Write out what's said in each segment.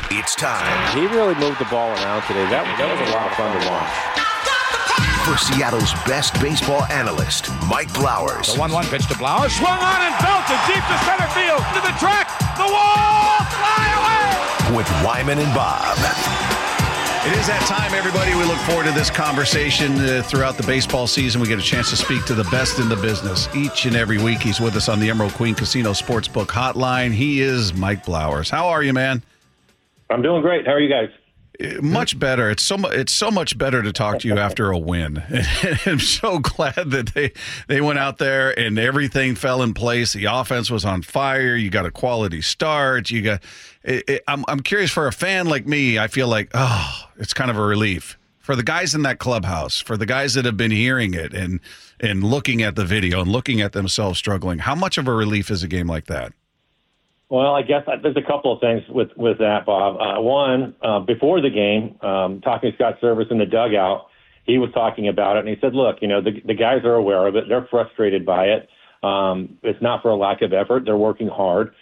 It's time. He really moved the ball around today. That was a lot of fun to watch. For Seattle's best baseball analyst, Mike Blowers. The 1-1 pitch to Blowers. Swung on and belted deep to center field. To the track. The wall. Fly away. With Wyman and Bob. It is that time, everybody. We look forward to this conversation throughout the baseball season. We get a chance to speak to the best in the business each and every week. He's with us on the Emerald Queen Casino Sportsbook Hotline. He is Mike Blowers. How are you, man? I'm doing great. How are you guys? Much better. It's so much better to talk to you after a win. I'm so glad that they went out there and everything fell in place. The offense was on fire. You got a quality start. I'm curious, for a fan like me, I feel like, it's kind of a relief. For the guys in that clubhouse, for the guys that have been hearing it and looking at the video and looking at themselves struggling, how much of a relief is a game like that? Well, I guess there's a couple of things with that, Bob. One, before the game, talking to Scott Service in the dugout, he was talking about it, and he said, look, the guys are aware of it. They're frustrated by it. It's not for a lack of effort. They're working hard,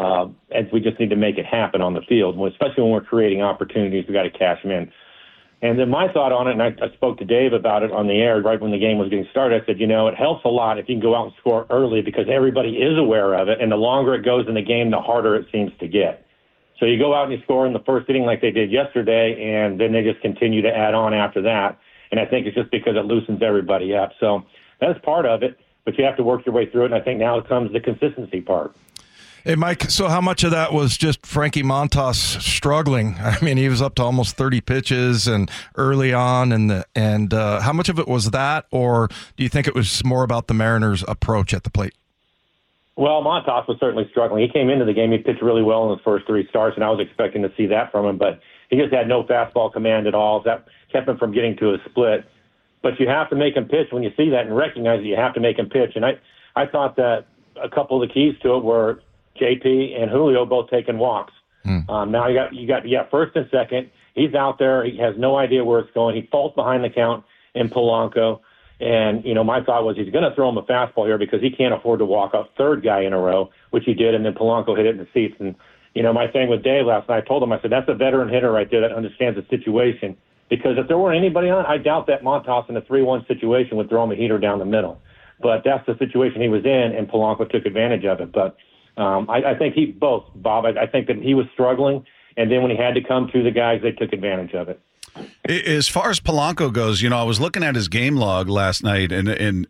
and we just need to make it happen on the field, especially when we're creating opportunities. We got to cash them in. And then my thought on it, and I spoke to Dave about it on the air right when the game was getting started, I said, it helps a lot if you can go out and score early because everybody is aware of it, and the longer it goes in the game, the harder it seems to get. So you go out and you score in the first inning like they did yesterday, and then they just continue to add on after that. And I think it's just because it loosens everybody up. So that's part of it, but you have to work your way through it, and I think now comes the consistency part. Hey, Mike, so how much of that was just Frankie Montas struggling? I mean, he was up to almost 30 pitches and early on, and how much of it was that, or do you think it was more about the Mariners' approach at the plate? Well, Montas was certainly struggling. He came into the game, he pitched really well in his first three starts, and I was expecting to see that from him, but he just had no fastball command at all. That kept him from getting to a split. But you have to make him pitch. When you see that and recognize that you have to make him pitch, and I thought that a couple of the keys to it were JP and Julio both taking walks. Now you got first and second. He's out there. He has no idea where it's going. He falls behind the count in Polanco. And, my thought was he's going to throw him a fastball here because he can't afford to walk a third guy in a row, which he did, and then Polanco hit it in the seats. And, my thing with Dave last night, I told him, I said, that's a veteran hitter right there that understands the situation. Because if there weren't anybody on, I doubt that Montas in a 3-1 situation would throw him a heater down the middle. But that's the situation he was in, and Polanco took advantage of it. But I think Bob. I think that he was struggling, and then when he had to come to the guys, they took advantage of it. As far as Polanco goes, I was looking at his game log last night, and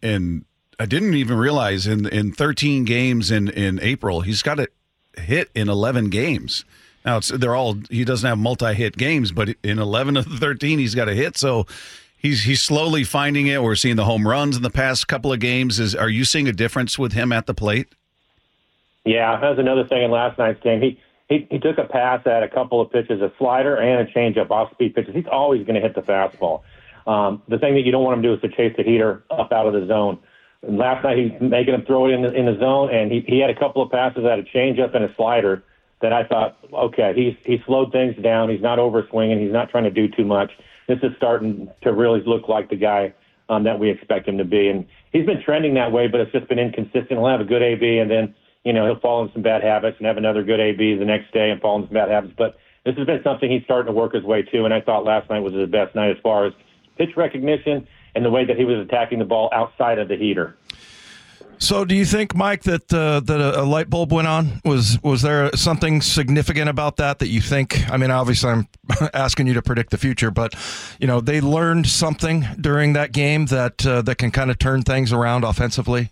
I didn't even realize in 13 games in April, he's got a hit in 11 games. Now he doesn't have multi-hit games, but in 11 of the 13, he's got a hit. So he's slowly finding it. We're seeing the home runs in the past couple of games. Are you seeing a difference with him at the plate? Yeah, that was another thing in last night's game. He took a pass at a couple of pitches, a slider and a changeup, off-speed pitches. He's always going to hit the fastball. The thing that you don't want him to do is to chase the heater up out of the zone. And last night he's making him throw it in the zone, and he had a couple of passes at a changeup and a slider that I thought, okay, he slowed things down. He's not over-swinging. He's not trying to do too much. This is starting to really look like the guy that we expect him to be. And he's been trending that way, but it's just been inconsistent. He'll have a good AB, and then he'll fall into some bad habits and have another good AB the next day and fall into some bad habits. But this has been something he's starting to work his way to, and I thought last night was his best night as far as pitch recognition and the way that he was attacking the ball outside of the heater. So do you think, Mike, that a light bulb went on? Was there something significant about that you think? I mean, obviously I'm asking you to predict the future, but, they learned something during that game that can kind of turn things around offensively?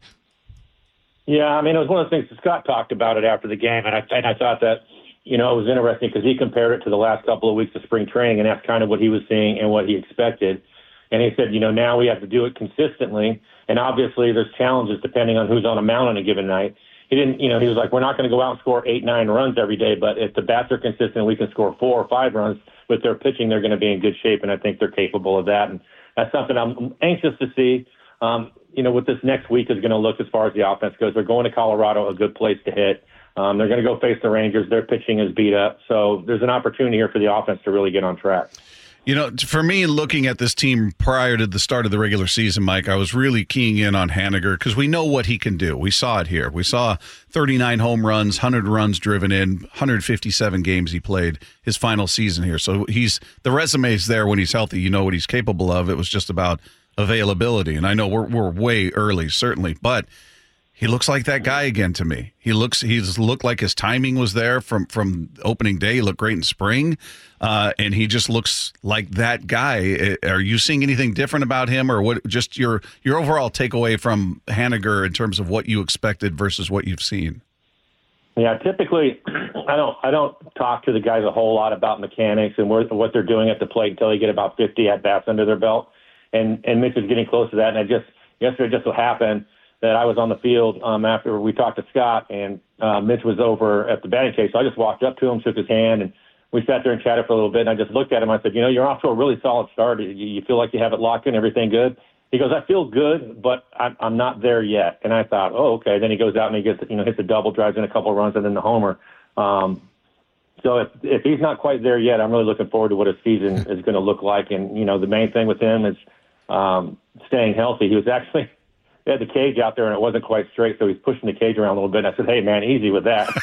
Yeah, I mean, it was one of the things that Scott talked about it after the game, and I thought that, it was interesting because he compared it to the last couple of weeks of spring training, and that's kind of what he was seeing and what he expected. And he said, now we have to do it consistently, and obviously there's challenges depending on who's on a mound on a given night. He didn't, he was like, we're not going to go out and score 8-9 runs every day, but if the bats are consistent, we can score 4 or 5 runs. With their pitching, they're going to be in good shape, and I think they're capable of that. And that's something I'm anxious to see. What this next week is going to look as far as the offense goes. They're going to Colorado, a good place to hit. They're going to go face the Rangers. Their pitching is beat up. So there's an opportunity here for the offense to really get on track. You know, for me, looking at this team prior to the start of the regular season, Mike, I was really keying in on Haniger because we know what he can do. We saw it here. We saw 39 home runs, 100 runs driven in, 157 games he played his final season here. So the resume's there when he's healthy. You know what he's capable of. It was just about availability. And I know we're way early, certainly, but he looks like that guy again to me. He's looked like his timing was there from opening day. He looked great in spring, and he just looks like that guy. Are you seeing anything different about him, or what? Just your overall takeaway from Haniger in terms of what you expected versus what you've seen? Yeah, typically, I don't talk to the guys a whole lot about mechanics and what they're doing at the plate until they get about 50 at bats under their belt, and Mitch is getting close to that. And yesterday just so happened that I was on the field after we talked to Scott, and Mitch was over at the batting cage. So I just walked up to him, shook his hand, and we sat there and chatted for a little bit. And I just looked at him. I said, you're off to a really solid start. You feel like you have it locked in, everything good? He goes, I feel good, but I'm not there yet. And I thought, oh, okay. Then he goes out and he gets, hits a double, drives in a couple of runs, and then the homer. So if he's not quite there yet, I'm really looking forward to what his season is going to look like. And, the main thing with him is staying healthy. He was actually – they had the cage out there and it wasn't quite straight, so he's pushing the cage around a little bit. And I said, hey, man, easy with that.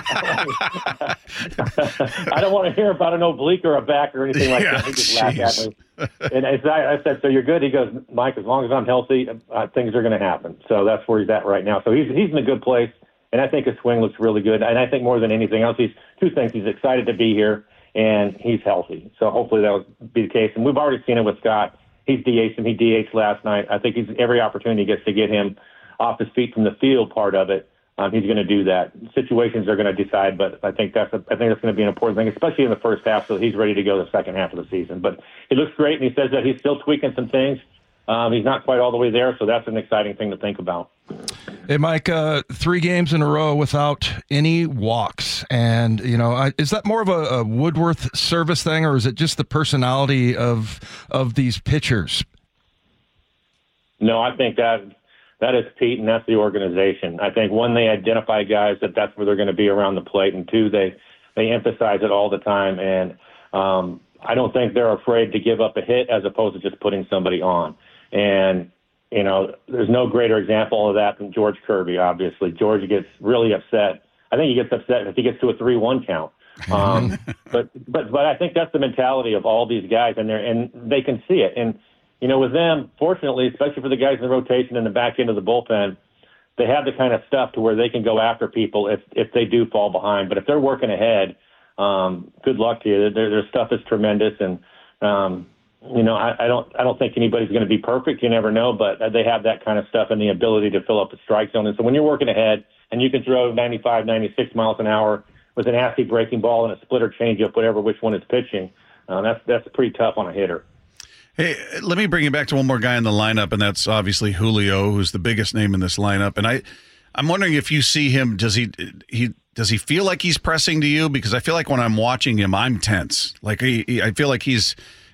I don't want to hear about an oblique or a back or anything like that. He just laughed at me. And I said, so you're good? He goes, Mike, as long as I'm healthy, things are going to happen. So that's where he's at right now. So he's in a good place, and I think his swing looks really good. And I think more than anything else, two things. He's excited to be here, and he's healthy. So hopefully that will be the case. And we've already seen it with Scott. He's DH'd him. He DH'd last night. I think every opportunity he gets to get him off his feet from the field part of it, he's going to do that. Situations are going to decide, but I think that's going to be an important thing, especially in the first half, so he's ready to go the second half of the season. But he looks great, and he says that he's still tweaking some things. He's not quite all the way there, so that's an exciting thing to think about. Hey, Mike, 3 games in a row without any walks. And, is that more of a Woodworth service thing, or is it just the personality of these pitchers? No, I think that is Pete, and that's the organization. I think, one, they identify guys that's where they're going to be around the plate, and 2, they emphasize it all the time. And I don't think they're afraid to give up a hit as opposed to just putting somebody on. And there's no greater example of that than George Kirby, obviously. George gets really upset. I think he gets upset if he gets to a 3-1 count. But I think that's the mentality of all these guys, and they can see it. And, with them, fortunately, especially for the guys in the rotation and the back end of the bullpen, they have the kind of stuff to where they can go after people if they do fall behind. But if they're working ahead, good luck to you. Their stuff is tremendous, and I don't think anybody's going to be perfect. You never know, but they have that kind of stuff and the ability to fill up the strike zone. And so when you're working ahead and you can throw 95, 96 miles an hour with an nasty breaking ball and a splitter changeup, whatever which one is pitching, that's pretty tough on a hitter. Hey, let me bring you back to one more guy in the lineup, and that's obviously Julio, who's the biggest name in this lineup. And I'm wondering if you see him, does he feel like he's pressing to you? Because I feel like when I'm watching him, I'm tense. Like I feel like he's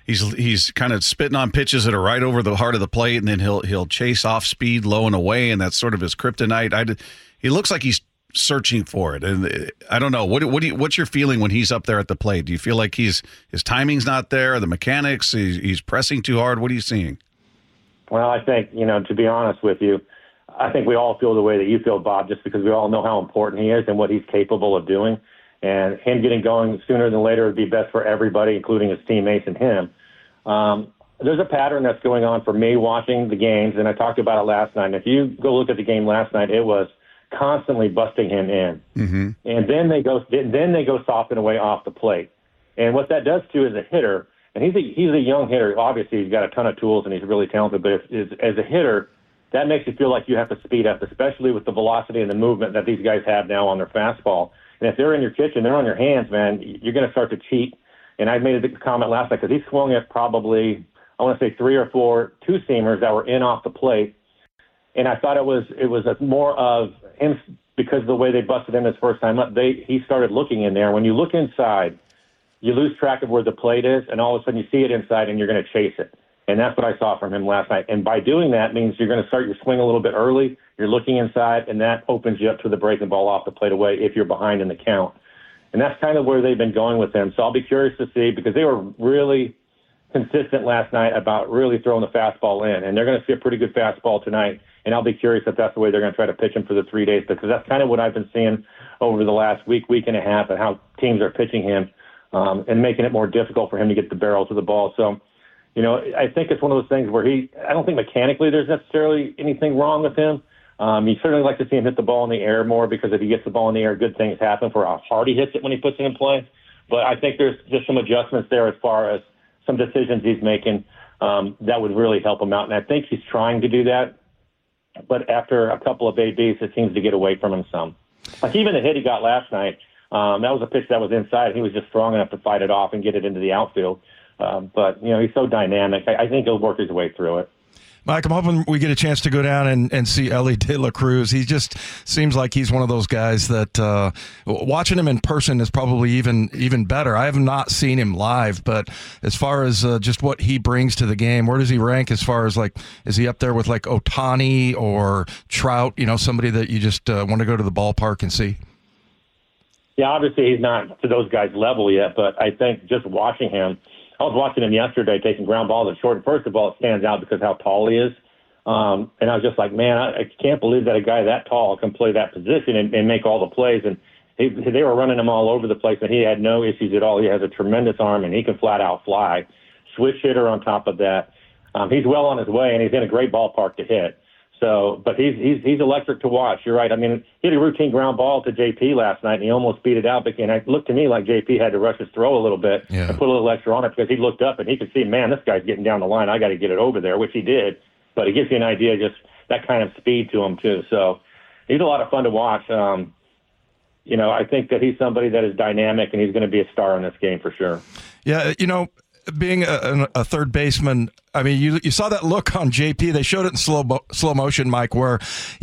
kind of spitting on pitches that are right over the heart of the plate, and then he'll chase off speed low and away, and that's sort of his kryptonite. He looks like he's searching for it, and I don't know. What's your feeling when he's up there at the plate? Do you feel like his timing's not there, the mechanics, he's pressing too hard? What are you seeing? Well, I think, to be honest with you, I think we all feel the way that you feel, Bob, just because we all know how important he is and what he's capable of doing. And him getting going sooner than later would be best for everybody, including his teammates and him. There's a pattern that's going on for me watching the games, and I talked about it last night. And if you go look at the game last night, it was constantly busting him in. Mm-hmm. And then they go soften away off the plate. And what that does, too, as a hitter, and he's a young hitter. Obviously, he's got a ton of tools, and he's really talented. But as a hitter, that makes you feel like you have to speed up, especially with the velocity and the movement that these guys have now on their fastball. And if they're in your kitchen, they're on your hands, man, you're going to start to cheat. And I made a comment last night because he swung at probably, I want to say 3 or 4 two-seamers that were in off the plate. And I thought it was more of him because of the way they busted him his first time up. He started looking in there. When you look inside, you lose track of where the plate is, and all of a sudden you see it inside and you're going to chase it. And that's what I saw from him last night. And by doing that means you're going to start your swing a little bit early. You're looking inside, and that opens you up to the breaking ball off the plate away if you're behind in the count. And that's kind of where they've been going with him. So I'll be curious to see, because they were really consistent last night about really throwing the fastball in, and they're going to see a pretty good fastball tonight. And I'll be curious if that's the way they're going to try to pitch him for the 3 days, because that's kind of what I've been seeing over the last week and a half, and how teams are pitching him and making it more difficult for him to get the barrel to the ball. So, I think it's one of those things where I don't think mechanically there's necessarily anything wrong with him. You certainly like to see him hit the ball in the air more, because if he gets the ball in the air, good things happen for how hard he hits it when he puts it in play. But I think there's just some adjustments there as far as some decisions he's making that would really help him out. And I think he's trying to do that. But after a couple of ABs, it seems to get away from him some. Like even the hit he got last night, that was a pitch that was inside, and he was just strong enough to fight it off and get it into the outfield. But he's so dynamic. I think he'll work his way through it. Mike, I'm hoping we get a chance to go down and see Elly De La Cruz. He just seems like he's one of those guys that watching him in person is probably even better. I have not seen him live, but as far as just what he brings to the game, where does he rank as far as is he up there with Ohtani or Trout, somebody that you just want to go to the ballpark and see? Yeah, obviously he's not to those guys' level yet, but I think just watching him, I was watching him yesterday taking ground balls at short. And first of all, it stands out because how tall he is. And I was just like, man, I can't believe that a guy that tall can play that position and make all the plays. And they were running him all over the place, and he had no issues at all. He has a tremendous arm, and he can flat out fly. Switch hitter on top of that. He's well on his way, and he's in a great ballpark to hit. So, but he's electric to watch. You're right. I mean, he had a routine ground ball to JP last night, and he almost beat it out. And it looked to me like JP had to rush his throw a little bit and put a little extra on it, because he looked up and he could see, man, this guy's getting down the line. I got to get it over there, which he did. But it gives you an idea, just that kind of speed to him too. So he's a lot of fun to watch. I think that he's somebody that is dynamic, and he's going to be a star in this game for sure. Yeah, being a third baseman, I mean, you saw that look on JP. They showed it in slow motion, Mike, where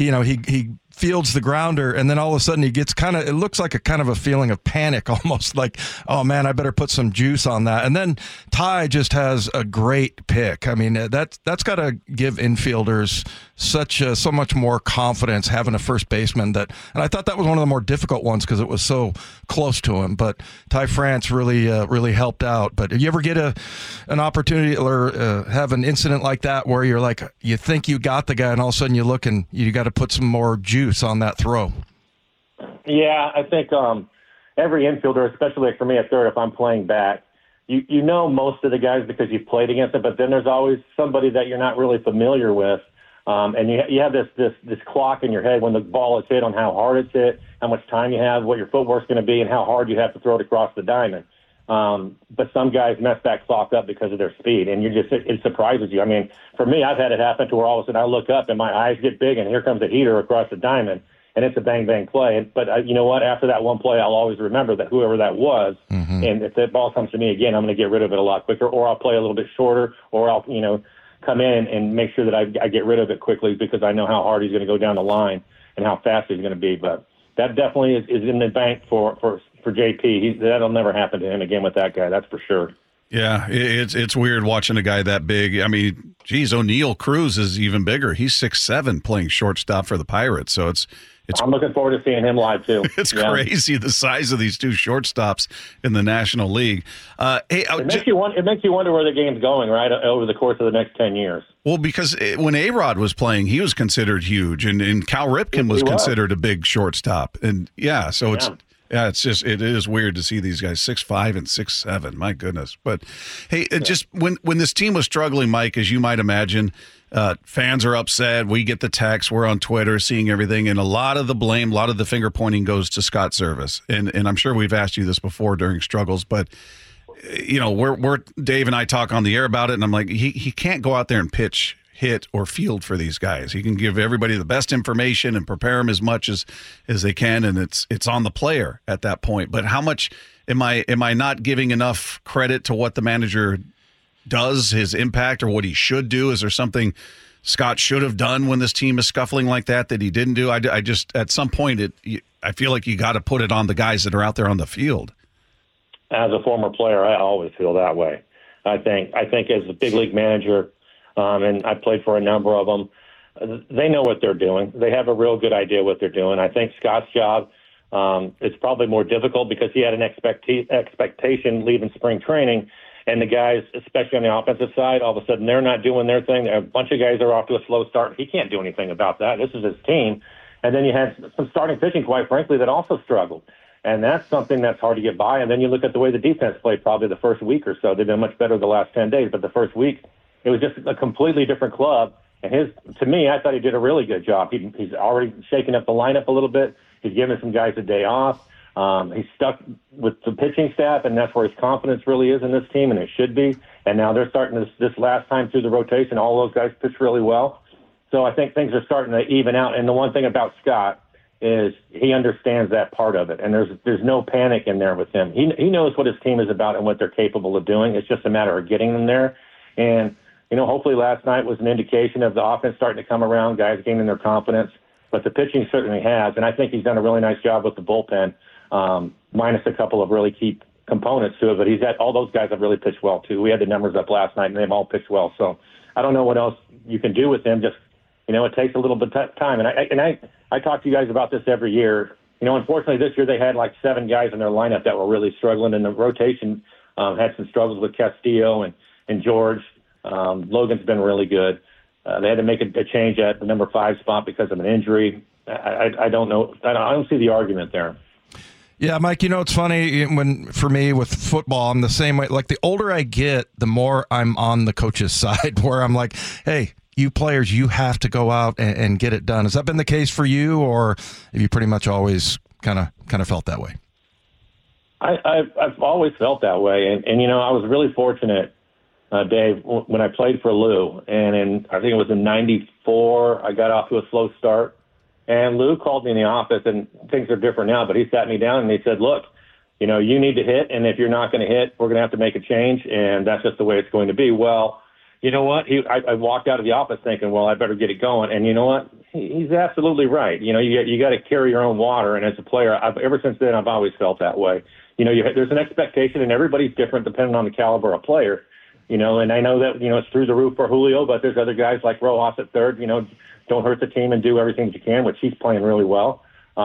he fields the grounder, and then all of a sudden he gets it looks like a kind of a feeling of panic, almost like, oh man, I better put some juice on that. And then Ty just has a great pick. I mean, that's got to give infielders so much more confidence, having a first baseman and I thought that was one of the more difficult ones because it was so close to him. But Ty France really helped out. But if you ever get an opportunity or have an incident like that where you're like, you think you got the guy, and all of a sudden you look and you got to put some more juice on that throw? Yeah, I think every infielder, especially for me at third, if I'm playing back, you know most of the guys because you've played against them, but then there's always somebody that you're not really familiar with. And you have this clock in your head when the ball is hit on how hard it's hit, how much time you have, what your footwork's going to be, and how hard you have to throw it across the diamond. But some guys mess that clock up because of their speed, and it surprises you. I mean, for me, I've had it happen to where all of a sudden I look up and my eyes get big, and here comes a heater across the diamond, and it's a bang-bang play. But you know what? After that one play, I'll always remember that whoever that was, and if that ball comes to me again, I'm going to get rid of it a lot quicker, or I'll play a little bit shorter, or I'll come in and make sure that I get rid of it quickly because I know how hard he's going to go down the line and how fast he's going to be. But that definitely is in the bank for JP. That'll never happen to him again with that guy. That's for sure. Yeah, it's weird watching a guy that big. I mean, geez, O'Neal Cruz is even bigger. He's 6'7", playing shortstop for the Pirates. So it's. I'm looking forward to seeing him live too. It's crazy the size of these two shortstops in the National League. It makes you wonder where the game's going, right, over the course of the next 10 years. Well, because when A-Rod was playing, he was considered huge, and Cal Ripken was considered a big shortstop, and it is weird to see these guys 6'5" and 6'7". My goodness. But hey, just when this team was struggling, Mike, as you might imagine, fans are upset. We get the text. We're on Twitter seeing everything. And a lot of the blame, a lot of the finger pointing goes to Scott Servais. And I'm sure we've asked you this before during struggles, but we're Dave and I talk on the air about it. And I'm like, he can't go out there and pitch, hit, or field for these guys. He can give everybody the best information and prepare them as much as they can. And it's on the player at that point. But how much am I not giving enough credit to what the manager does, his impact, or what he should do? Is there something Scott should have done when this team is scuffling like that he didn't do? I just, at some point, I feel like you got to put it on the guys that are out there on the field. As a former player, I always feel that way. I think as a big league manager, and I played for a number of them, they know what they're doing. They have a real good idea what they're doing. I think Scott's job is probably more difficult because he had an expectation leaving spring training. and the guys, especially on the offensive side, all of a sudden they're not doing their thing. A bunch of guys are off to a slow start. He can't do anything about that. This is his team. And then you had some starting pitching, quite frankly, that also struggled. And that's something that's hard to get by. And then you look at the way the defense played probably the first week or so. They've been much better the last 10 days. But the first week, it was just a completely different club. And to me, I thought he did a really good job. He's already shaking up the lineup a little bit. He's giving some guys a day off. He's stuck with the pitching staff, and that's where his confidence really is in this team, and it should be. And now they're starting this last time through the rotation. All those guys pitch really well. So I think things are starting to even out. And the one thing about Scott is he understands that part of it, and there's no panic in there with him. He knows what his team is about and what they're capable of doing. It's just a matter of getting them there. And, hopefully last night was an indication of the offense starting to come around, guys gaining their confidence. But the pitching certainly has, and I think he's done a really nice job with the bullpen, minus a couple of really key components to it. But all those guys have really pitched well, too. We had the numbers up last night, and they've all pitched well. So I don't know what else you can do with him. Just, it takes a little bit of time. And I talk to you guys about this every year. Unfortunately, this year they had like 7 guys in their lineup that were really struggling, and the rotation had some struggles with Castillo and George. Logan's been really good. They had to make a change at the number 5 spot because of an injury. I don't know. I don't see the argument there. Yeah, Mike, it's funny for me with football, I'm the same way. Like the older I get, the more I'm on the coach's side where I'm like, hey, you players, you have to go out and get it done. Has that been the case for you, or have you pretty much always kind of felt that way? I've always felt that way. And I was really fortunate, Dave, when I played for Lou. And I think it was in 94, I got off to a slow start. And Lou called me in the office, and things are different now, but he sat me down and he said, look, you need to hit, and if you're not going to hit, we're going to have to make a change, and that's just the way it's going to be. Well, you know what? I walked out of the office thinking, well, I better get it going. And you know what? He's absolutely right. You got to carry your own water. And as a player, ever since then, I've always felt that way. There's an expectation, and everybody's different depending on the caliber of player. And I know that, it's through the roof for Julio, but there's other guys like Rojas at third, don't hurt the team and do everything that you can, which he's playing really well.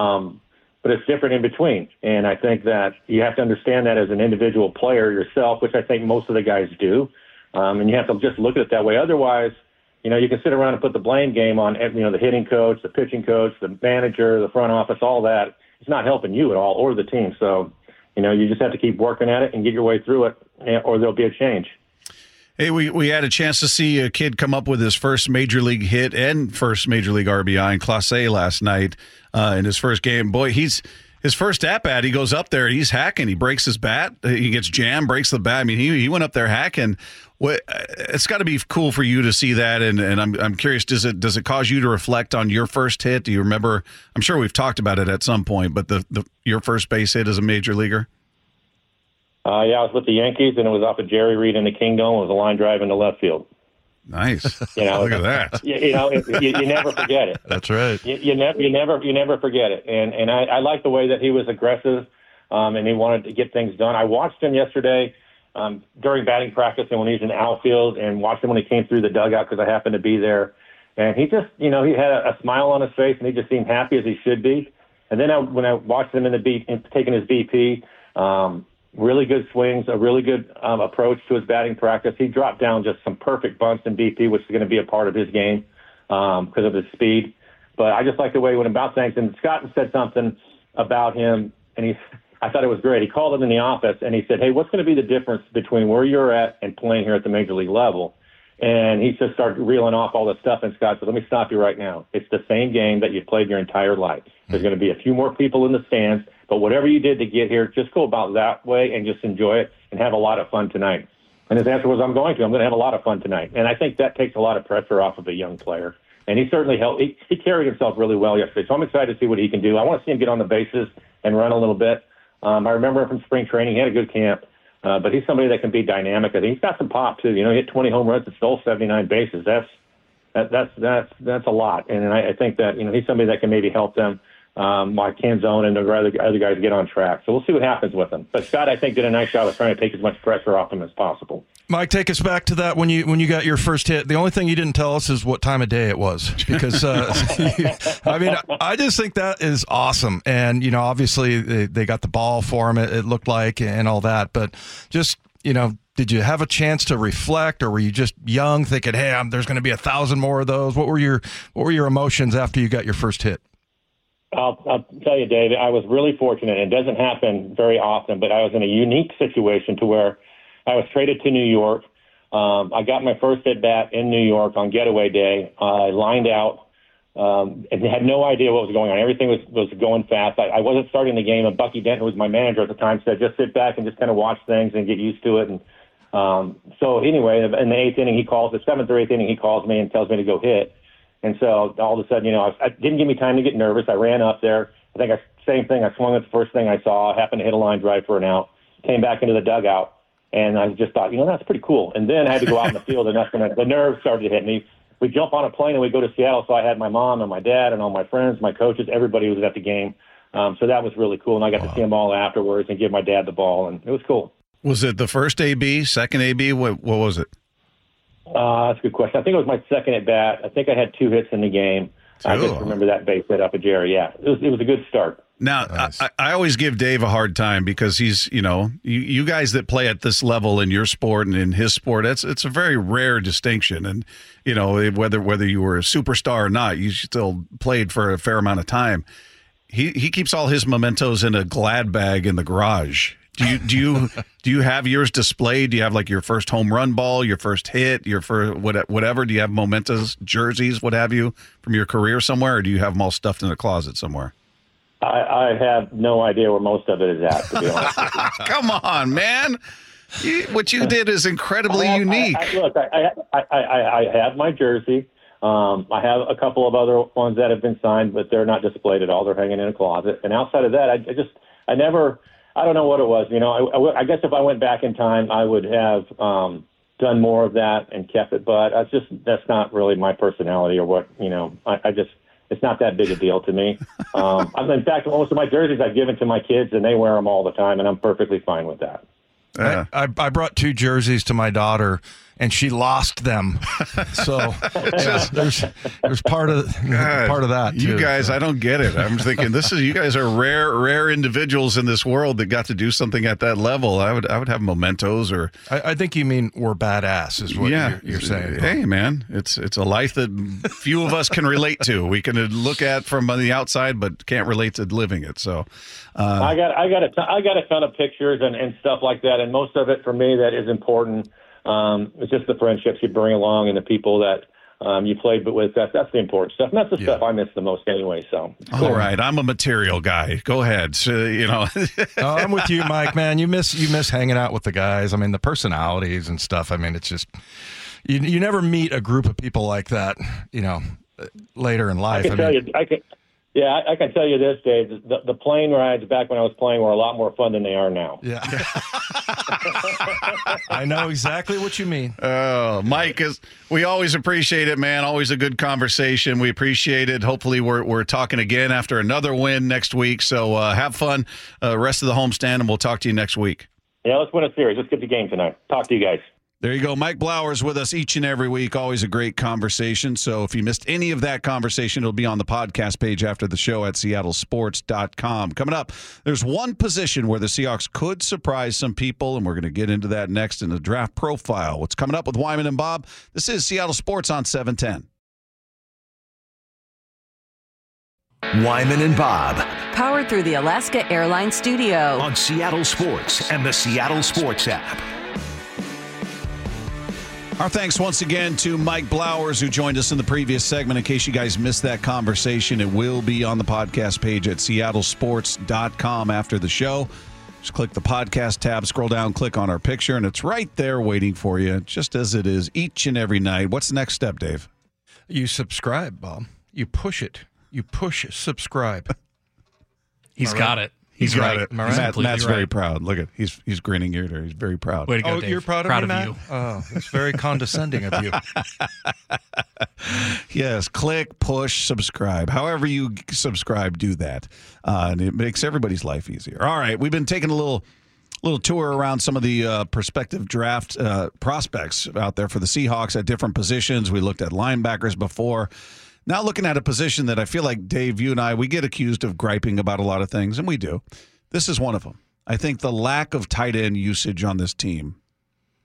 But it's different in between. And I think that you have to understand that as an individual player yourself, which I think most of the guys do. And you have to just look at it that way. Otherwise, you can sit around and put the blame game on, the hitting coach, the pitching coach, the manager, the front office, all that. It's not helping you at all or the team. So, you just have to keep working at it and get your way through it, or there'll be a change. Hey, we had a chance to see a kid come up with his first major league hit and first major league RBI in Class A last night in his first game. Boy, his first at-bat, he goes up there, he's hacking. He breaks his bat. He gets jammed, breaks the bat. I mean, he went up there hacking. It's got to be cool for you to see that, and I'm curious, does it cause you to reflect on your first hit? Do you remember? I'm sure we've talked about it at some point, but your first base hit as a major leaguer? Yeah, I was with the Yankees, and it was off of Jerry Reed in the Kingdome. It was a line drive into left field. Nice. Look at that. You never forget it. That's right. You never forget it. And I like the way that he was aggressive, and he wanted to get things done. I watched him yesterday during batting practice and when he was in the outfield, and watched him when he came through the dugout because I happened to be there. And he just, he had a smile on his face, and he just seemed happy as he should be. And then when I watched him taking his BP, really good swings, a really good approach to his batting practice. He dropped down just some perfect bunts in BP, which is going to be a part of his game because of his speed. But I just like the way he went about things. And Scott said something about him, and I thought it was great. He called him in the office, and he said, hey, what's going to be the difference between where you're at and playing here at the major league level? And he just started reeling off all this stuff, and Scott said, let me stop you right now. It's the same game that you've played your entire life. There's going to be a few more people in the stands, but whatever you did to get here, just go about that way and just enjoy it and have a lot of fun tonight. And his answer was, I'm going to have a lot of fun tonight. And I think that takes a lot of pressure off of a young player. And he certainly helped. He carried himself really well yesterday, so I'm excited to see what he can do. I want to see him get on the bases and run a little bit. I remember him from spring training. He had a good camp. But he's somebody that can be dynamic. I think he's got some pop too. He hit 20 home runs and stole 79 bases. That's a lot. And I think that he's somebody that can maybe help them, like Canzone and the other guys get on track. So we'll see what happens with him. But Scott, I think, did a nice job of trying to take as much pressure off him as possible. Mike, take us back to that when you got your first hit. The only thing you didn't tell us is what time of day it was, because I just think that is awesome. And obviously they got the ball for him. It looked like, and all that. But just did you have a chance to reflect, or were you just young thinking, hey, there's going to be 1,000 more of those? What were your emotions after you got your first hit? I'll tell you, Dave, I was really fortunate. It doesn't happen very often, but I was in a unique situation to where I was traded to New York. I got my first at-bat in New York on getaway day. I lined out and had no idea what was going on. Everything was going fast. I wasn't starting the game, and Bucky Denton, who was my manager at the time, said, just sit back and just kind of watch things and get used to it. And so anyway, in the 8th inning, the 7th or 8th inning, he calls me and tells me to go hit. And so all of a sudden, I didn't give me time to get nervous. I ran up there. I think same thing. I swung at the first thing I saw. I happened to hit a line drive for an out. Came back into the dugout, and I just thought, that's pretty cool. And then I had to go out in the field, and that's when the nerves started to hit me. We jump on a plane and we go to Seattle. So I had my mom and my dad and all my friends, my coaches, everybody was at the game. So that was really cool. And I got to see them all afterwards and give my dad the ball, and it was cool. Was it the first AB, second AB? What was it? That's a good question. I think it was my second at bat. I think I had 2 hits in the game. I just remember that base hit up at Jerry. Yeah, it was a good start. Now, nice. I always give Dave a hard time because he's, you guys that play at this level in your sport and in his sport, it's a very rare distinction. And, whether you were a superstar or not, you still played for a fair amount of time. He keeps all his mementos in a Glad bag in the garage. Do you have yours displayed? Do you have like your first home run ball, your first hit, your first whatever? Do you have mementos, jerseys, what have you, from your career somewhere, or do you have them all stuffed in a closet somewhere? I have no idea where most of it is at, to be honest with you. Come on, man. What you did is incredibly unique. I have my jersey. I have a couple of other ones that have been signed, but they're not displayed at all. They're hanging in a closet. And outside of that, I don't know what it was. I guess if I went back in time, I would have done more of that and kept it. But that's not really my personality or what, it's not that big a deal to me. In fact, most of my jerseys I've given to my kids, and they wear them all the time, and I'm perfectly fine with that. I brought 2 jerseys to my daughter, and she lost them. So there's part of that too. You guys, I don't get it. I'm thinking you guys are rare individuals in this world that got to do something at that level. I would have mementos, or I think you mean we're badass is what you're saying. Hey man, it's a life that few of us can relate to. We can look at from the outside, but can't relate to living it. So I got a ton of pictures and stuff like that, and most of it for me that is important. It's just the friendships you bring along and the people that you played with. That's the important stuff. And that's the stuff I miss the most anyway. So all right, I'm a material guy. Go ahead. So, I'm with you, Mike. Man, you miss hanging out with the guys. I mean, the personalities and stuff. I mean, it's just you never meet a group of people like that. Later in life. I can tell you this, Dave. The plane rides back when I was playing were a lot more fun than they are now. Yeah. I know exactly what you mean. Mike, we always appreciate it, man. Always a good conversation. We appreciate it. Hopefully we're talking again after another win next week. So have fun rest of the homestand, and we'll talk to you next week. Yeah, let's win a series. Let's get the game tonight. Talk to you guys. There you go. Mike Blowers with us each and every week. Always a great conversation. So if you missed any of that conversation, it'll be on the podcast page after the show at seattlesports.com. Coming up, there's one position where the Seahawks could surprise some people, and we're going to get into that next in the draft profile. What's coming up with Wyman and Bob? This is Seattle Sports on 710. Wyman and Bob. Powered through the Alaska Airlines Studio. On Seattle Sports and the Seattle Sports app. Our thanks once again to Mike Blowers, who joined us in the previous segment. In case you guys missed that conversation, it will be on the podcast page at seattlesports.com after the show. Just click the podcast tab, scroll down, click on our picture, and it's right there waiting for you, just as it is each and every night. What's the next step, Dave? You subscribe, Bob. You push it. You push subscribe. He's got it. He's got it. Matt's right. Very proud. Look at he's grinning ear to ear. He's very proud. Way to go, Dave. You're proud of me, Matt? You. Oh, it's very condescending of you. Yes, click, push, subscribe. However you subscribe, do that, and it makes everybody's life easier. All right, we've been taking a little tour around some of the prospective draft prospects out there for the Seahawks at different positions. We looked at linebackers before. Now looking at a position that I feel like, Dave, you and I, we get accused of griping about a lot of things, and we do. This is one of them. I think the lack of tight end usage on this team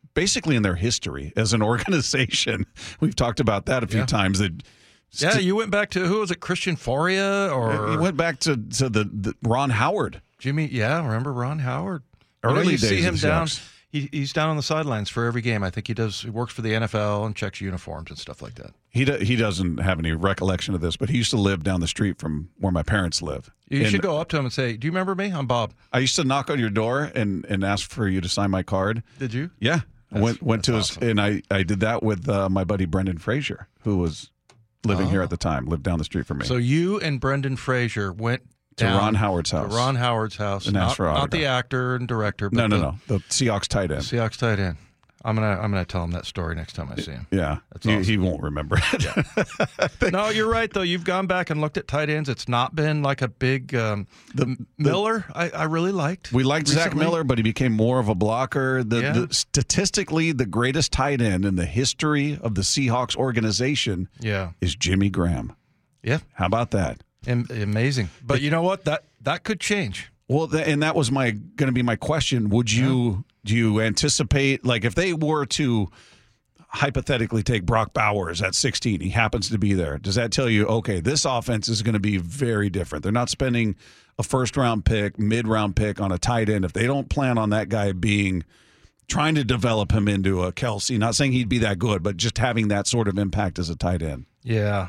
basically in their history as an organization. We've talked about that a few times. That you went back to, who was it, Christian Foria? Or you went back to the Ron Howard. Jimmy, remember Ron Howard? Early you days see him of the down. Seahawks. He's down on the sidelines for every game. I think he works for the NFL and checks uniforms and stuff like that. He doesn't have any recollection of this, but he used to live down the street from where my parents live. You should go up to him and say, "Do you remember me? I'm Bob." I used to knock on your door and ask for you to sign my card. Did you? Yeah. I went to his, awesome. and I did that with my buddy Brendan Frazier, who was living here at the time, lived down the street from me. So you and Brendan Frazier went to down Ron Howard's house. To Ron Howard's house. And asked for Not autograph. the actor and director. But No. The Seahawks tight end. Seahawks tight end. I'm gonna tell him that story next time I see him. Yeah. That's awesome. He won't remember it. No, you're right, though. You've gone back and looked at tight ends. It's not been like a big Miller. I really liked. We liked Zach recently. Miller, but he became more of a blocker. Statistically, the greatest tight end in the history of the Seahawks organization is Jimmy Graham. Yeah. How about that? Amazing. But you know what? That could change. Well, and that was going to be my question. Do you anticipate, like, if they were to hypothetically take Brock Bowers at 16, he happens to be there, does that tell you, okay, this offense is going to be very different? They're not spending a first-round pick, mid-round pick on a tight end if they don't plan on that guy trying to develop him into a Kelsey. Not saying he'd be that good, but just having that sort of impact as a tight end. Yeah.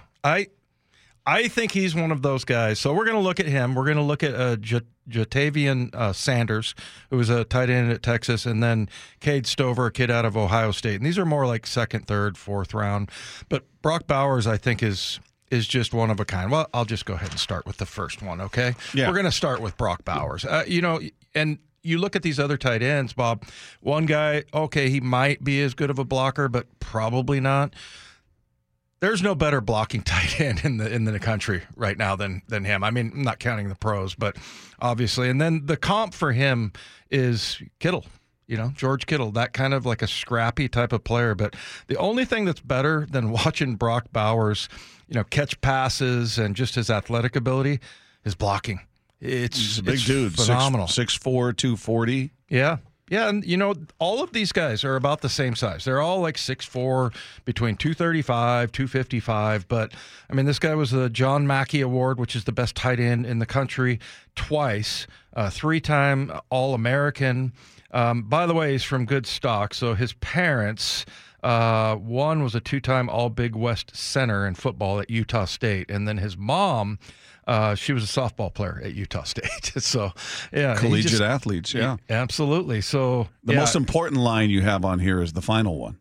I think he's one of those guys. So we're going to look at him. We're going to look at Jatavian Sanders, who was a tight end at Texas, and then Cade Stover, a kid out of Ohio State. And these are more like second, third, fourth round. But Brock Bowers, I think, is just one of a kind. Well, I'll just go ahead and start with the first one, okay? Yeah. We're going to start with Brock Bowers. And you look at these other tight ends, Bob. One guy, okay, he might be as good of a blocker, but probably not. There's no better blocking tight end in the country right now than him. I mean, I'm not counting the pros, but obviously. And then the comp for him is Kittle, George Kittle, that kind of like a scrappy type of player. But the only thing that's better than watching Brock Bowers, catch passes and just his athletic ability is blocking. He's a big dude, phenomenal. 6'4", 240. Yeah. Yeah, and all of these guys are about the same size. They're all like 6'4", between 235, 255. But, I mean, this guy was the John Mackey Award, which is the best tight end in the country, twice, 3-time All-American. By the way, he's from good stock. So his parents, one was a 2-time All-Big West center in football at Utah State. And then his mom, she was a softball player at Utah State. So, yeah. Collegiate athletes, yeah. Absolutely. So the most important line you have on here is the final one.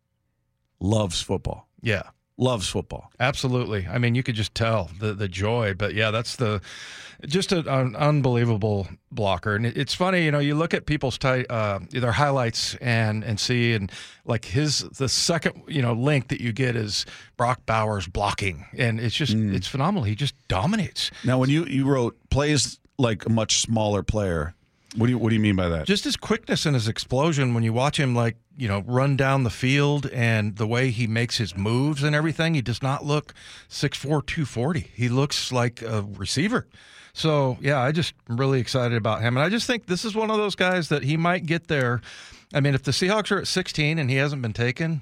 Loves football. Yeah. Loves football. Absolutely. I mean, you could just tell the joy. But, yeah, that's just an unbelievable blocker. And it's funny, you look at people's their highlights and see, and like the second, link that you get is Brock Bowers blocking. And it's just, it's phenomenal. He just dominates. Now, when you wrote plays like a much smaller player, what do you mean by that? Just his quickness and his explosion when you watch him, run down the field and the way he makes his moves and everything. He does not look 6'4", 240. He looks like a receiver. So, yeah, I just am really excited about him. And I just think this is one of those guys that he might get there. I mean, if the Seahawks are at 16 and he hasn't been taken,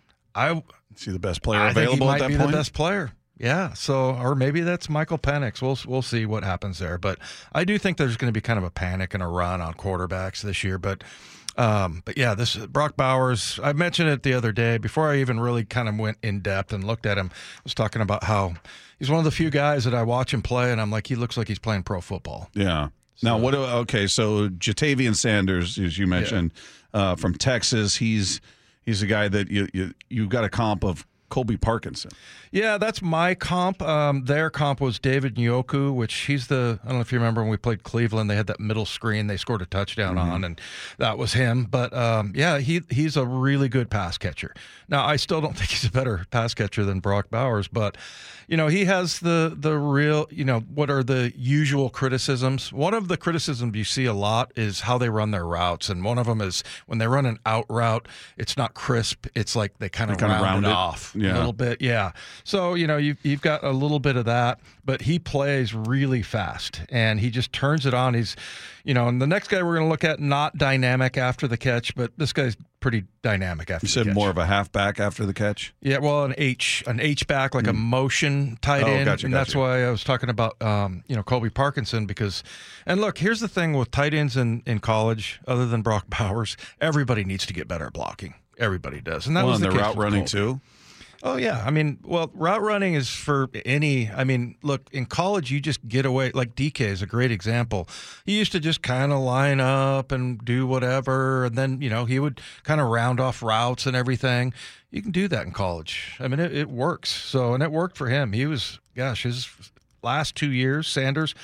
see the best player available at that point. He might be the best player. Yeah, or maybe that's Michael Penix. We'll see what happens there. But I do think there's going to be kind of a panic and a run on quarterbacks this year. But yeah, this Brock Bowers, I mentioned it the other day before I even really kind of went in depth and looked at him. I was talking about how he's one of the few guys that I watch him play, and I'm like, he looks like he's playing pro football. Yeah. Now, so Jatavian Sanders, as you mentioned, from Texas, he's a guy that you got a comp of Colby Parkinson. Yeah, that's my comp. Their comp was David Njoku, which he's I don't know if you remember when we played Cleveland, they had that middle screen they scored a touchdown on, and that was him. But, yeah, he's a really good pass catcher. Now, I still don't think he's a better pass catcher than Brock Bowers, but, he has the real, what are the usual criticisms? One of the criticisms you see a lot is how they run their routes, and one of them is when they run an out route, it's not crisp. It's like they kind of round it off. a little bit. Yeah. So, you've got a little bit of that, but he plays really fast and he just turns it on. He's, and the next guy we're going to look at, not dynamic after the catch, but this guy's pretty dynamic after the catch. You said more of a halfback after the catch? Yeah, well, an H back, like a motion tight end. Gotcha. That's why I was talking about, Colby Parkinson and look, here's the thing with tight ends in college, other than Brock Bowers, everybody needs to get better at blocking. Everybody does. And that was the case route with running Colby. too? Oh, yeah. Route running is for any. Look, in college, you just get away. Like DK is a great example. He used to just kind of line up and do whatever, and then, he would kind of round off routes and everything. You can do that in college. It works. So, and it worked for him. He was, his last 2 years, Sanders,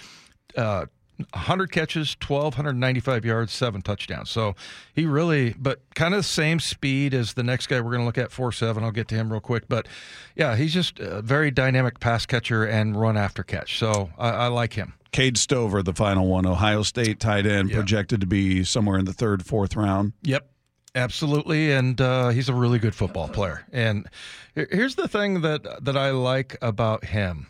100 catches, 1,295 yards, 7 touchdowns. So he really, but kind of the same speed as the next guy we're going to look at, 4.7. I'll get to him real quick. But, yeah, he's just a very dynamic pass catcher and run after catch. So I like him. Cade Stover, the final one, Ohio State tight end, projected to be somewhere in the 3rd, 4th round. Yep. Absolutely, and he's a really good football player. And here's the thing that I like about him.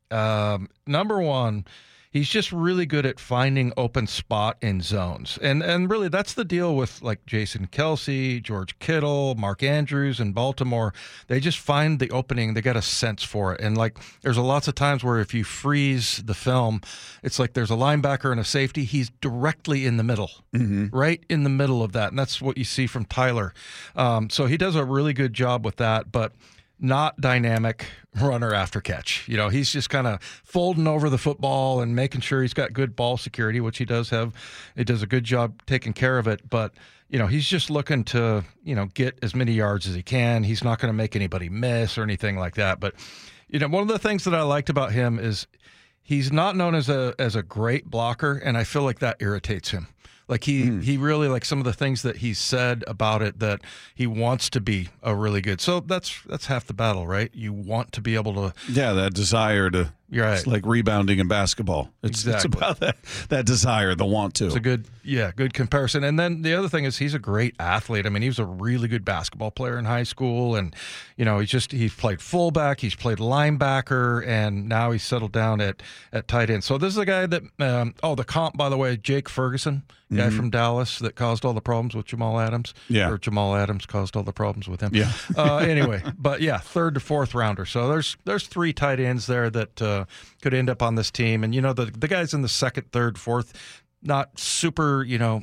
Number one, he's just really good at finding open spot in zones. And really, that's the deal with, like, Jason Kelce, George Kittle, Mark Andrews in Baltimore. They just find the opening. They got a sense for it. And, like, there's lots of times where if you freeze the film, it's like there's a linebacker and a safety. He's directly in the middle, right in the middle of that. And that's what you see from Tyler. So he does a really good job with that. But not dynamic runner after catch. He's just kind of folding over the football and making sure he's got good ball security, which he does have. He does a good job taking care of it. But, he's just looking to, get as many yards as he can. He's not going to make anybody miss or anything like that. But, one of the things that I liked about him is he's not known as a great blocker, and I feel like that irritates him. Like he really, like some of the things that he said about it, that he wants to be a really good. So that's half the battle, right? You want to be able to. Yeah, that desire to. You're right. It's like rebounding in basketball. It's about that desire, the want to. It's a good comparison. And then the other thing is he's a great athlete. He was a really good basketball player in high school, and he's played fullback, he's played linebacker, and now he's settled down at tight end. So this is a guy that the comp, by the way, Jake Ferguson, guy from Dallas that caused all the problems with Jamal Adams. Yeah. Or Jamal Adams caused all the problems with him. Yeah. Anyway, but yeah, 3rd to 4th rounder. So there's 3 tight ends there that could end up on this team. And, the guys in the 2nd, 3rd, 4th, not super,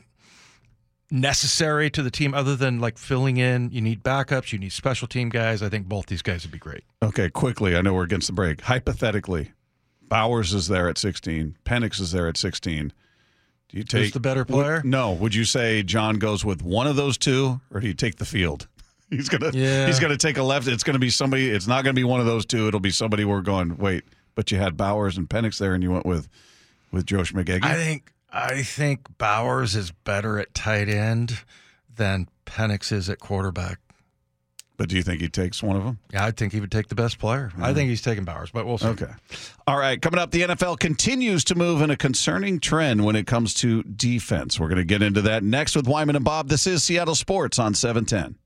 necessary to the team other than like filling in. You need backups. You need special team guys. I think both these guys would be great. Okay, quickly. I know we're against the break. Hypothetically, Bowers is there at 16. Penix is there at 16. Do you take Who's the better player? No. Would you say John goes with one of those two, or do you take the field? He's gonna take a left. It's gonna be somebody. It's not gonna be one of those two. It'll be somebody. We're going, wait, but you had Bowers and Penix there, and you went with Josh McGaggy. I think Bowers is better at tight end than Penix is at quarterback. But do you think he takes one of them? Yeah, I think he would take the best player. I think he's taking Bowers, but we'll see. Okay. All right, coming up, the NFL continues to move in a concerning trend when it comes to defense. We're going to get into that next with Wyman and Bob. This is Seattle Sports on 710.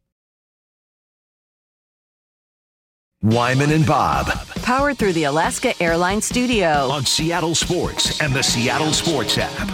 Wyman and Bob. Powered through the Alaska Airlines Studio. On Seattle Sports and the Seattle Sports app.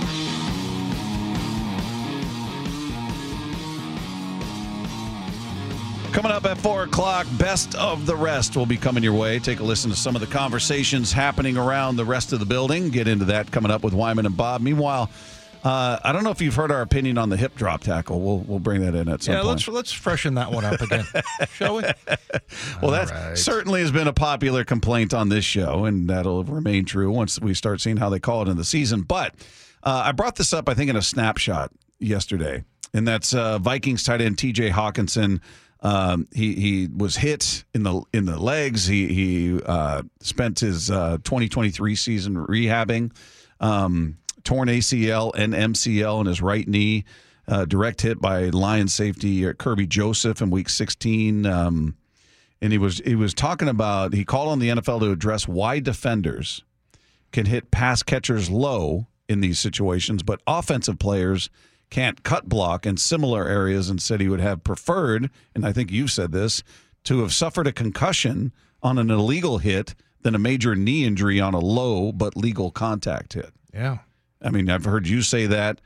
Coming up at 4 o'clock, Best of the Rest will be coming your way. Take a listen to some of the conversations happening around the rest of the building. Get into that coming up with Wyman and Bob. Meanwhile, I don't know if you've heard our opinion on the hip drop tackle. We'll bring that in at some point. Yeah, let's freshen that one up again, shall we? Well, that certainly has been a popular complaint on this show, and that'll remain true once we start seeing how they call it in the season. But I brought this up, I think, in a snapshot yesterday, and that's Vikings tight end T.J. Hawkinson. He was hit in the legs. He spent his 2023 season rehabbing. Torn ACL and MCL in his right knee, direct hit by Lions safety Kirby Joseph in Week 16. And he was talking about, he called on the NFL to address why defenders can hit pass catchers low in these situations, but offensive players can't cut block in similar areas, and said he would have preferred, and I think you said this, to have suffered a concussion on an illegal hit than a major knee injury on a low but legal contact hit. Yeah. I mean, I've heard you say that.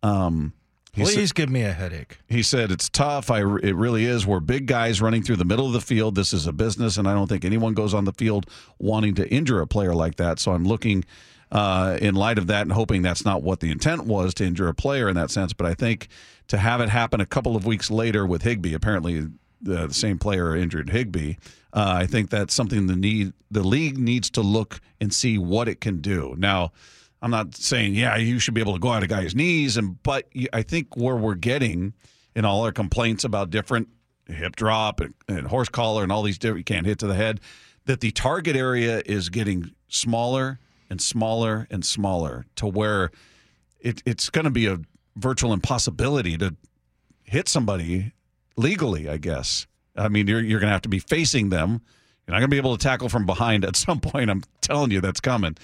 Please give me a headache. He said it's tough. It really is. We're big guys running through the middle of the field. This is a business, and I don't think anyone goes on the field wanting to injure a player like that. So I'm looking in light of that and hoping that's not what the intent was, to injure a player in that sense. But I think to have it happen a couple of weeks later with Higbee, apparently the same player injured Higbee, I think that's something the league needs to look and see what it can do. Now, I'm not saying, you should be able to go out a guy's knees, but I think where we're getting in all our complaints about different hip drop and horse collar and all these different, you can't hit to the head, that the target area is getting smaller and smaller and smaller to where it's going to be a virtual impossibility to hit somebody legally, I guess. I mean, you're going to have to be facing them. You're not going to be able to tackle from behind at some point. I'm telling you, that's coming.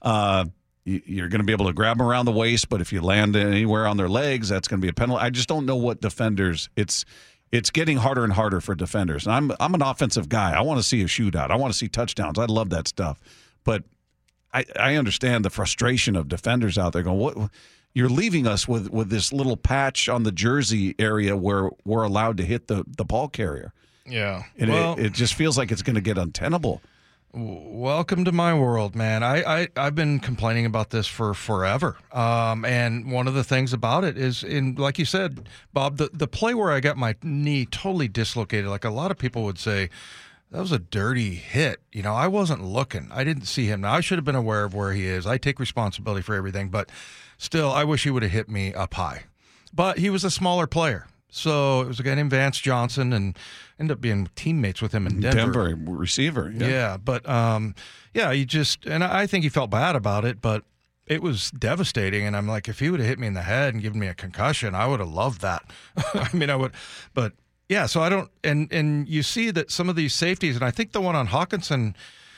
You're going to be able to grab them around the waist, but if you land anywhere on their legs, that's going to be a penalty. I just don't know what defenders. It's getting harder and harder for defenders. And I'm an offensive guy. I want to see a shootout. I want to see touchdowns. I love that stuff. But I understand the frustration of defenders out there going, "What? You're leaving us with this little patch on the jersey area where we're allowed to hit the ball carrier." Yeah, and it just feels like it's going to get untenable. Welcome to my world, man. I've been complaining about this for forever. And one of the things about it is, like you said, Bob, the play where I got my knee totally dislocated, like a lot of people would say, that was a dirty hit. I wasn't looking. I didn't see him. Now, I should have been aware of where he is. I take responsibility for everything, but still, I wish he would have hit me up high. But he was a smaller player. So it was a guy named Vance Johnson, and ended up being teammates with him in Denver. Receiver. Yeah, but he just, and I think he felt bad about it, but it was devastating. And I'm like, if he would have hit me in the head and given me a concussion, I would have loved that. I mean, I would, but yeah. So I don't, and you see that some of these safeties, and I think the one on Hawkinson,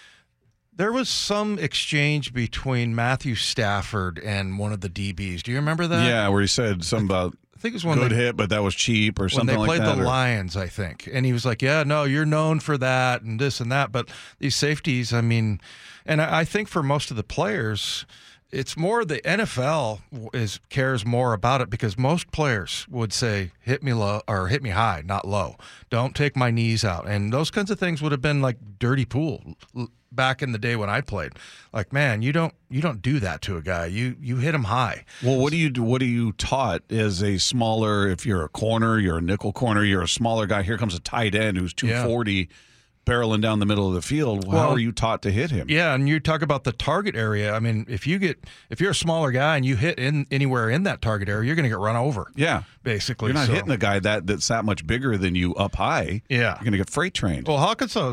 there was some exchange between Matthew Stafford and one of the DBs. Do you remember that? Yeah, where he said something about, I think it was one good hit, but that was cheap or something like that. When they played the Lions, I think. And he was like, yeah, no, you're known for that and this and that. But these safeties, I mean, and I think for most of the players, it's more the NFL cares more about it, because most players would say, hit me low or hit me high, not low. Don't take my knees out. And those kinds of things would have been like dirty pool back in the day when I played. Like, man, you don't do that to a guy. You hit him high. Well, what do you do? What are you taught as a smaller? If you're a corner, you're a nickel corner, you're a smaller guy. Here comes a tight end who's 240, barreling down the middle of the field. How are you taught to hit him? Yeah, and you talk about the target area. I mean, if you're a smaller guy and you hit anywhere in that target area, you're going to get run over. Yeah, basically. You're not hitting a guy that's that much bigger than you up high. Yeah, you're going to get freight trained. Well,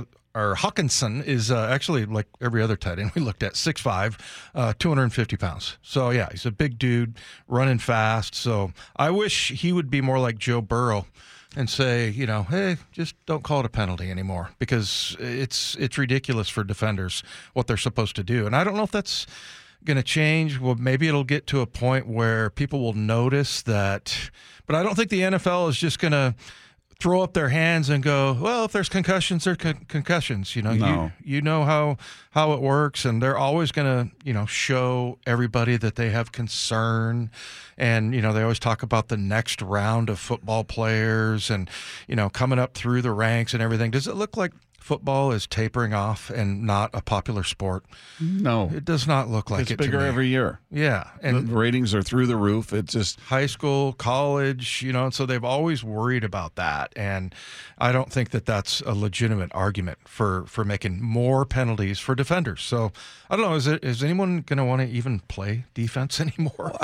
Hawkinson is actually like every other tight end we looked at, 6'5", 250 pounds. So, yeah, he's a big dude, running fast. So I wish he would be more like Joe Burrow and say, hey, just don't call it a penalty anymore, because it's ridiculous for defenders what they're supposed to do. And I don't know if that's going to change. Well, maybe it'll get to a point where people will notice that. But I don't think the NFL is just going to throw up their hands and go, well, if there's concussions, they're concussions. No. You know how it works, and they're always going to, show everybody that they have concern. And, they always talk about the next round of football players and, coming up through the ranks and everything. Does it look like football is tapering off and not a popular sport? No. It does not look like it's it. It's bigger every year. Yeah. And the ratings are through the roof. It's just high school, college, so they've always worried about that. And I don't think that that's a legitimate argument for making more penalties for defenders. So I don't know. Is anyone going to want to even play defense anymore?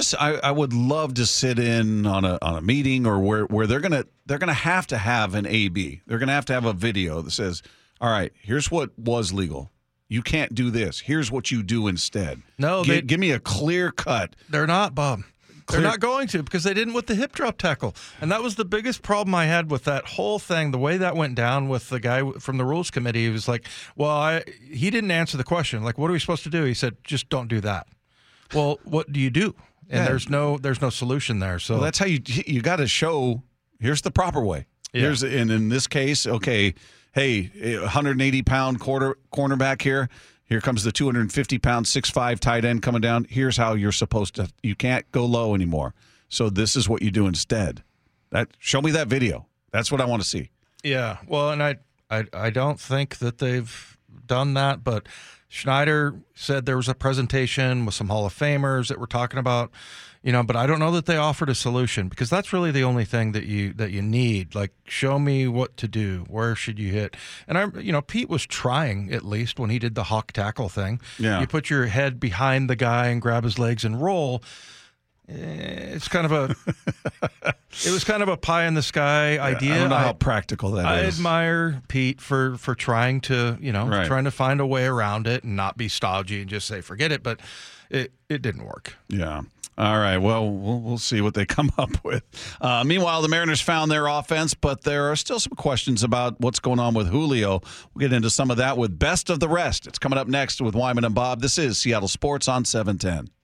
I would love to sit in on a meeting or where they're going to have an AB. They're going to have a video that says, all right, here's what was legal. You can't do this. Here's what you do instead. No, give me a clear cut. They're not, Bob. They're not going to, because they didn't with the hip drop tackle. And that was the biggest problem I had with that whole thing, the way that went down with the guy from the rules committee. He was like, well, he didn't answer the question. Like, what are we supposed to do? He said, just don't do that. Well, what do you do? And there's no solution there. So that's how you got to show, here's the proper way. Yeah. And in this case, okay, hey, 180-pound cornerback here. Here comes the 250-pound 6'5" tight end coming down. Here's how you're supposed to. You can't go low anymore. So this is what you do instead. Show me that video. That's what I want to see. Yeah. Well, and I don't think that they've done that, but Schneider said there was a presentation with some Hall of Famers that were talking about, but I don't know that they offered a solution, because that's really the only thing that you need. Like, show me what to do. Where should you hit? And Pete was trying, at least when he did the hawk tackle thing. Yeah. You put your head behind the guy and grab his legs and roll. It's kind of it was kind of a pie in the sky idea. I don't know how practical that is. I admire Pete for trying to, Right. trying to find a way around it and not be stodgy and just say, forget it. But it didn't work. Yeah. All right. Well, we'll see what they come up with. Meanwhile, the Mariners found their offense, but there are still some questions about what's going on with Julio. We'll get into some of that with Best of the Rest. It's coming up next with Wyman and Bob. This is Seattle Sports on 710.